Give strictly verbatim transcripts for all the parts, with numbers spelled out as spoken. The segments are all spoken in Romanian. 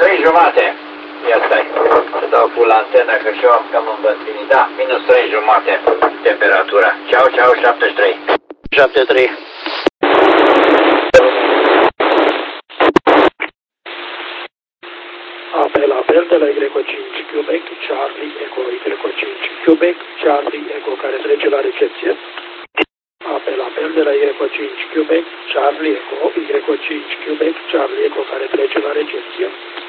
trei jumate. Ia stai, să dau cu la antenă că și eu am cam îmbătrânit. Da, minus trei jumate temperatura. Ceau, ceau, șaptezeci și trei. șaptezeci și trei. Apel, apel de la Y cinci, Quebec, Charlie, Echo, Y cinci, Quebec, Charlie, Echo, care trece la recepție. Apel, apel de la Y cinci, Quebec, Charlie, Echo, Y cinci, Quebec, Charlie, Echo, care trece la recepție.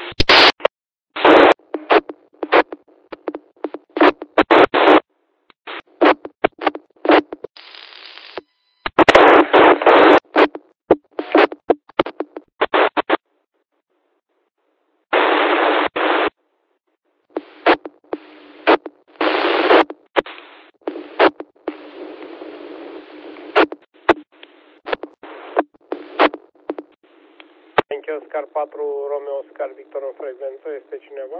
Oscar patru, Romeo Oscar Victor în frecvență, este cineva?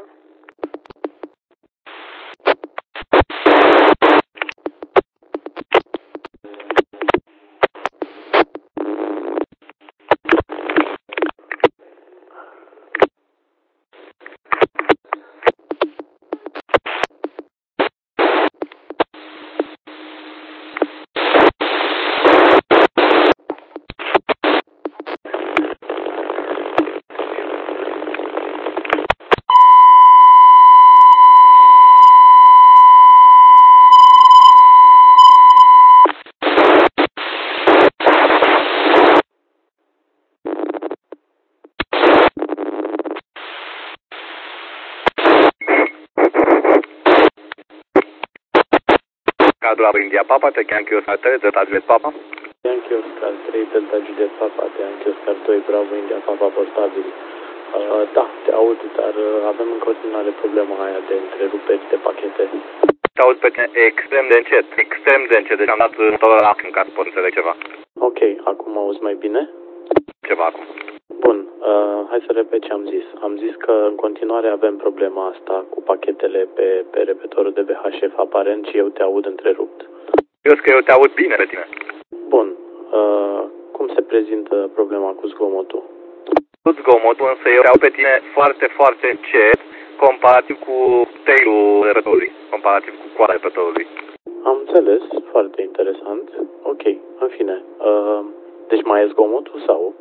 Bravo India Papa, te Yankee Oscar trei, Delta Juliet Papa. Yankee Oscar trei, Delta Juliet Papa, te Yankee Oscar doi, Bravo India Papa, portabil. Uh, da, te aud, dar uh, avem în continuare problema aia de întreruperi de pachete. Te aud pe tine extrem de încet, extrem de încet, deci am dat întotdeauna acum ca să pot înțeleg ceva. Ok, acum auzi mai bine? Ceva acum. Bun, uh, hai să repet ce am zis. Am zis că în continuare avem problema asta cu pachetele pe, pe repetorul de V H F aparent și eu te aud întrerupt. Eu că eu te aud bine pe tine. Bun, uh, cum se prezintă problema cu zgomotul? Cu zgomotul, însă eu te aud pe tine foarte, foarte încet, comparativ cu tail-ul repetorului, comparativ cu coada repetorului. Am înțeles, foarte interesant. Ok, în fine. Uh, deci mai e zgomotul sau?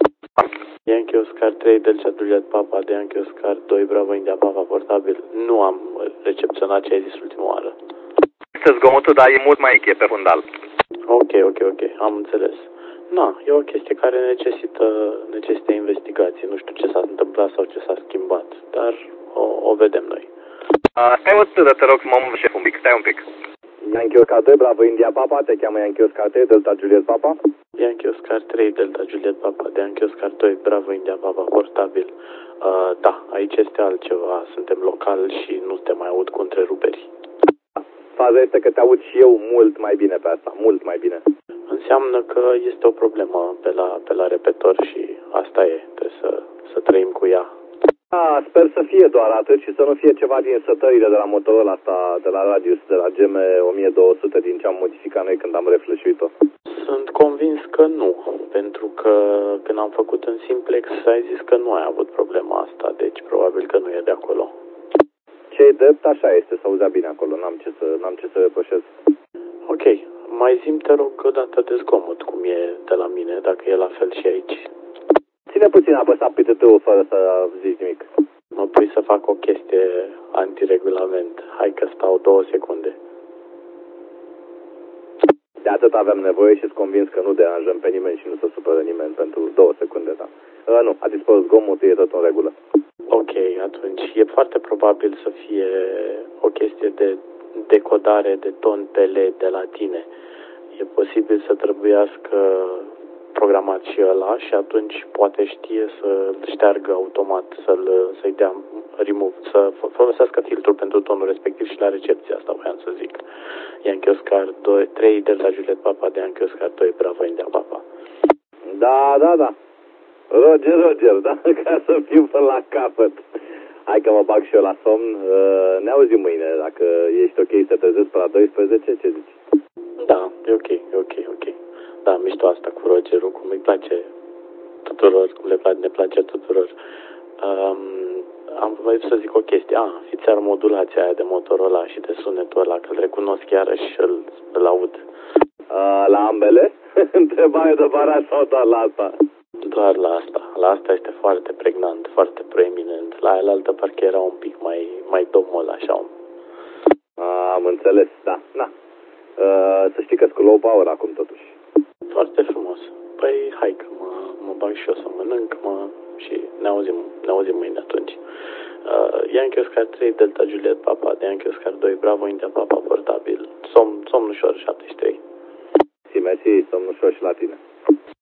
Yankee Oscar trei, Delta Juliet Papa, de Yankee Oscar doi, Bravo India Papa, portabil. Nu am recepționat ce ai zis ultima oară. Este zgomotul, dar e mult mai mic, e pe fundal. Ok, ok, ok, am înțeles. Na, e o chestie care necesită, necesită investigație. Nu știu ce s-a întâmplat sau ce s-a schimbat, dar o, o vedem noi. Uh, stai o stâră, te rog să mă mă șef un pic, stai un pic. Yankee Oscar doi, Bravo India Papa, te cheamă Yankee Oscar trei, Delta Juliet Papa. Yankee Oscar trei, Delta Juliet Papa, de Yankee Oscar doi, Bravo India Papa, portabil. Uh, da, aici este altceva, suntem local și nu te mai aud cu întreruperi. Faza este că te aud și eu mult mai bine pe asta, mult mai bine. Înseamnă că este o problemă pe la, pe la repetor și asta e, trebuie să, să trăim cu ea. Da, sper să fie doar atât și să nu fie ceva din setările de la motorul asta, de la Radius, de la G M o mie două sute, din ce am modificat noi când am refleșuit-o. Sunt convins că nu, pentru că când am făcut în Simplex ai zis că nu ai avut problema asta, deci probabil că nu e de acolo. Ce-i drept, așa este, să auzea bine acolo, n-am ce să, n-am ce să reproșez. Ok, mai zi-mi, te rog, o dată de zgomot, cum e de la mine, dacă e la fel și aici. Ține puțin apăsat pe T T-ul fără să zici nimic. Mă pui să fac o chestie antiregulament. Hai că stau două secunde. De atât avem nevoie și-s convins că nu deranjăm pe nimeni și nu se supără nimeni pentru două secunde, da. Uh, nu, a dispărut zgomotul, e tot în regulă. Ok, atunci e foarte probabil să fie o chestie de decodare de ton pe L E D de la tine. E posibil să trebuiască programat și ăla și atunci poate știe să șteargă automat, să-l, să-i dea remove, să folosească filtrul pentru tonul respectiv și la recepție, asta voiam să zic. Yankee Oscar doi, trei, Delta Juliet Papa, de Yankee Oscar doi, Bravo India Papa. Da, da, da. Roger, Roger, da? Ca să fiu până la capăt. Hai că mă bag și eu la somn. Ne auzim mâine. Dacă ești ok să te trezești pe la douăsprezece, ce zici? Da, e ok, e ok, ok. Da, mișto asta cu Rogerul, cum îi place tuturor, cum le place, ne place tuturor. Um, am voit să zic o chestie. Ah, fiți modulația aia de Motorola și de sunetul ăla, că îl recunosc iarăși și îl, îl aud. Uh, la ambele? Întrebare de baraj sau doar la asta? Doar la asta. La asta este foarte pregnant, foarte proeminent. La aia parcă era un pic mai, mai domol, așa. Uh, am înțeles, da, da. Uh, să știi că-s cu low power acum, totuși. Foarte frumos. Păi, hai că mă, mă bag și eu să mănânc, mă, și ne auzim, ne auzim mâine atunci. Uh, Yankee Oscar trei, Delta Juliet Papa, de Yankee Oscar doi, Bravo India Papa, portabil, somn, somn ușor șaptezeci și trei. Si, mersi, somn ușor și la tine.